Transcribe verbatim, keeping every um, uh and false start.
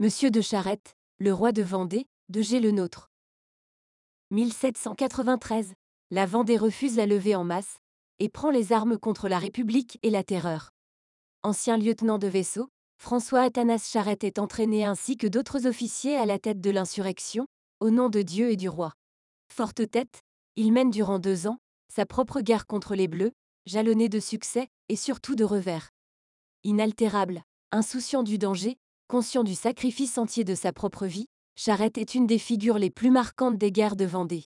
Monsieur de Charette, le roi de Vendée, de G. Le Nôtre. mille sept cent quatre-vingt-treize. La Vendée refuse la levée en masse et prend les armes contre la République et la Terreur. Ancien lieutenant de vaisseau, François Athanase Charette est entraîné ainsi que d'autres officiers à la tête de l'insurrection, au nom de Dieu et du roi. Forte tête, il mène durant deux ans sa propre guerre contre les Bleus, jalonnée de succès et surtout de revers. Inaltérable, insouciant du danger, conscient du sacrifice entier de sa propre vie, Charette est une des figures les plus marquantes des guerres de Vendée.